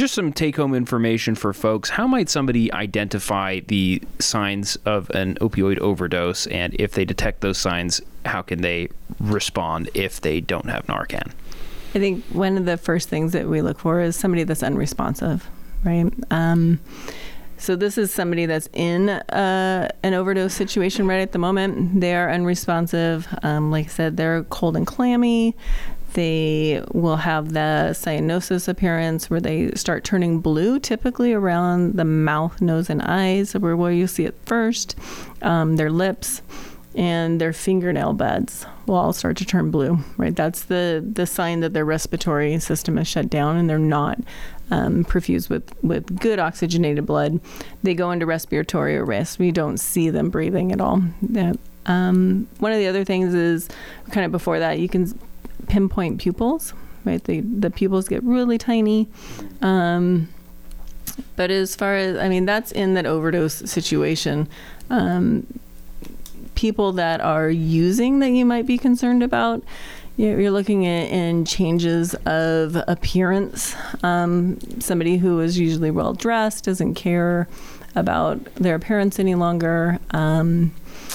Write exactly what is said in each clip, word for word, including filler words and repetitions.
just some take-home information for folks. How might somebody identify the signs of an opioid overdose? And if they detect those signs, how can they respond if they don't have Narcan? I think one of the first things that we look for is somebody that's unresponsive, right? Um, so this is somebody that's in uh, an overdose situation right at the moment. They are unresponsive. Um, like I said, they're cold and clammy. They will have the cyanosis appearance where they start turning blue, typically around the mouth, nose, and eyes, where, where you see it first. Um, their lips and their fingernail beds will all start to turn blue, right? That's the, the sign that their respiratory system is shut down and they're not um, perfused with, with good oxygenated blood. They go into respiratory arrest. We don't see them breathing at all. Yeah. Um, one of the other things is kind of before that, you can pinpoint pupils, right? The, the pupils get really tiny. Um, but as far as, I mean, that's in that overdose situation. Um, people that are using that you might be concerned about, you're looking at in changes of appearance. Um, somebody who is usually well dressed doesn't care about their appearance any longer. Um,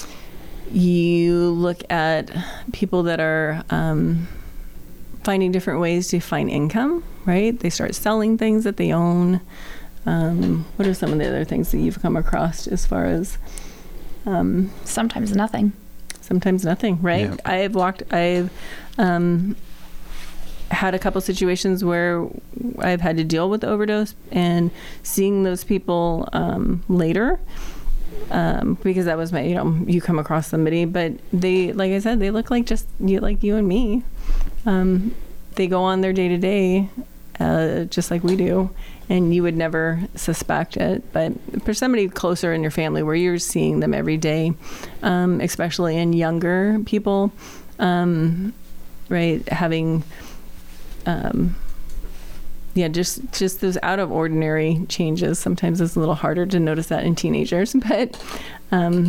you look at people that are um, finding different ways to find income, right? They start selling things that they own. Um, what are some of the other things that you've come across as far as Um, sometimes nothing. Sometimes nothing, right? Yeah. I've walked, I've um, had a couple situations where I've had to deal with overdose and seeing those people um, later, um, because that was my, you know, you come across somebody, but they, like I said, they look like just you, like you and me. Um, they go on their day to day, uh, just like we do. And you would never suspect it. But for somebody closer in your family where you're seeing them every day, um, especially in younger people, um, right, having, um, yeah, just, just those out of ordinary changes. Sometimes it's a little harder to notice that in teenagers, but um,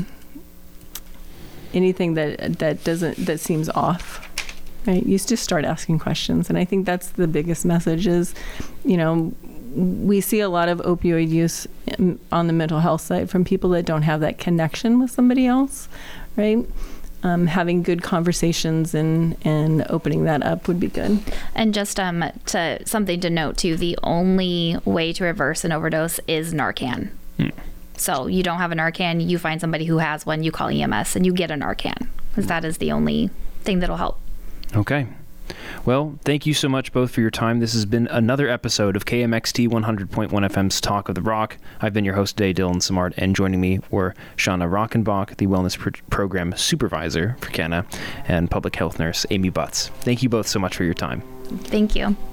anything that that doesn't, that seems off, right, you just start asking questions. And I think that's the biggest message is, you know, we see a lot of opioid use on the mental health side from people that don't have that connection with somebody else, right? Um, having good conversations and, and opening that up would be good. And just um, to something to note too, the only way to reverse an overdose is Narcan. Hmm. So you don't have a Narcan, you find somebody who has one, you call E M S and you get a Narcan, because that is the only thing that'll help. Okay. Well, thank you so much both for your time. This has been another episode of K M X T one hundred point one F M's Talk of the Rock. I've been your host today, Dylan Samart, and joining me were Shauna Rockenbach, the Wellness Pro- Program Supervisor for Kenna, and Public Health Nurse Amy Butts. Thank you both so much for your time. Thank you.